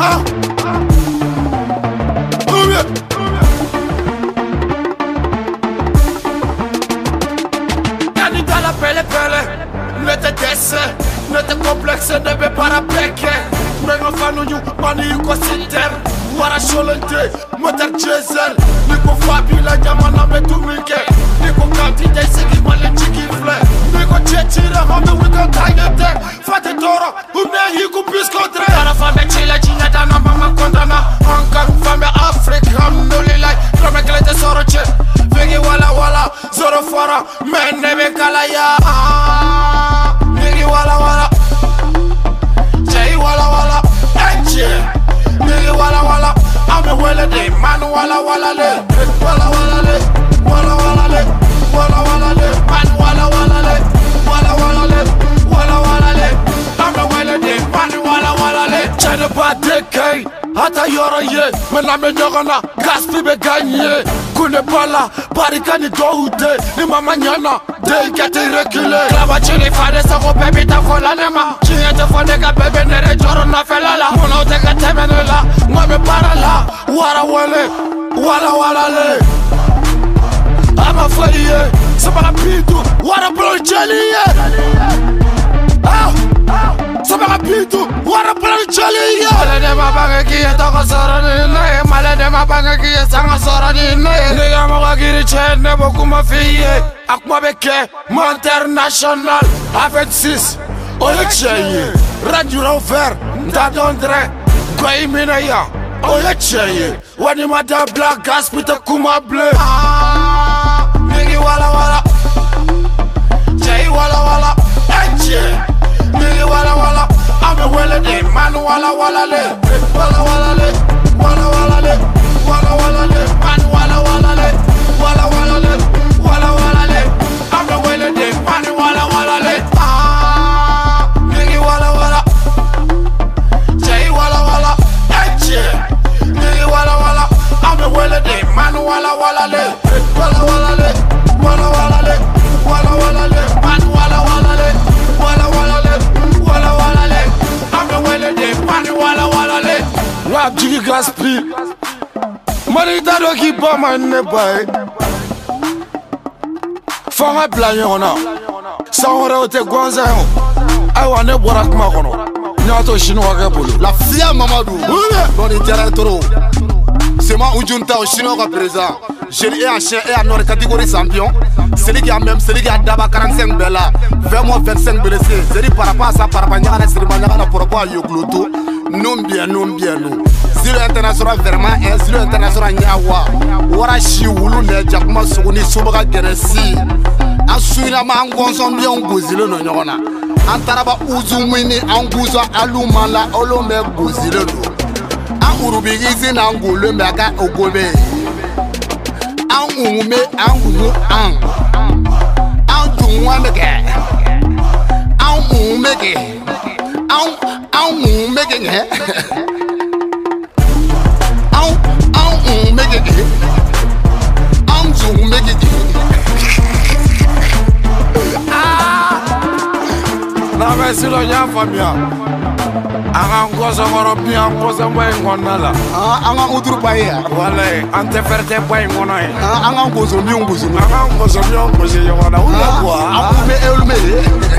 Ne te desse, ne te complexe, ne be para peke. Mengo fanu yu, mani yu ko sinter. Wara sholente, motor diesel. Niko fabula jamana metumike. Niko kanti de sigi male chiki fle. Niko chechira home wiko taigete. Fate toro, ume hiku piskodre. Tara fame chile chine dana mama kondana. Anka fame Afrika mnulilai. Krome klete soroche. Vegi wala wala, zoro fara. Mene be kalaya. Nigga wala wala, Jay wala wala, Enche. Nigga wala wala, I'm a wala de man wala wala le, wala wala le, wala wala le, wala wala le, man wala wala le, wala wala le, wala wala le, I'm a wala de man wala wala le. Chene ba dekay, hata yoro ye, mena me nyogana, gaspi be gagné. Kune bala, barikani doute, ni mama nyana. They get it reculé. Clava chili fade sako baby ta fola nema. Chiete fonde ka baby nere joro na felala. Mono te ka temenela, ngome parala. Wara wale, wala wala le. Ama faliye, sabara pitu, wara bro chaliye. Sabara pitu, wara bro chaliye. Male de ma bange kiye toko sora ni ne. Male de ma bange kiye sanga sora ni ne. Niga moga giri chene boku ma fiye. Akma beke, mon international avec 6 Oye cheye, radio vert, Ndadondre, Goy Minaya Oye cheye, wani mada black gas pita kuma bleu. Nigi wala wala, Jay wala wala, Enche. Nigi wala wala, ame wele de man wala wala le, wala wala le, wala wala le, wala wala le, man wala wala le, wala wala le, wala wala le. I'm the way they money wala wala le. Nigga wala wala, Jay wala wala, Enche. Nigga wala wala, I'm the way they money wala wala le, wala wala le, wala wala le, wala wala le, man wala wala le, wala wala le, wala wala le. I'm the way they money wala wala le. Rap jiggy gaspi, money that don't keep on my neck. Fanga blanye ona Sangore ote gwanza yon Awa ne borak makono Nyato chinois ke bolo La fia Mamadou Dans les terrains toro C'est moi Ujunta au chinois ka présent Je l'ai un chien et un autre catégorie champion Celui qui a même, celui qui a d'abord 45 bella 20 mois 25 blessés C'est dit par rapport à ça, par rapport à ça C'est dit par rapport à Yogloto Non bien, non bien, non Zilo international vraiment un zilo international nyawa Wara shi wulu ne jakuma suguni subaga geresi Asuina ma angonson bi ongozilo no nyona Antaraba uzumini anguzo alumala olombe gozilo no Angurubigizi na ngule mega ogobe Angume angumu an Anjunwa mege Anumege Anumege nge make it. I'm to make it. Na me silo ya famia. Anga ngozo ngoro bi ngozo mwe ngonala. Anga udru paia. Wale ante ferte boy ngono e. Anga ngozo mi ngozo. Anga ngozo mi ngozo yona. Ula kwa. Anga me elme.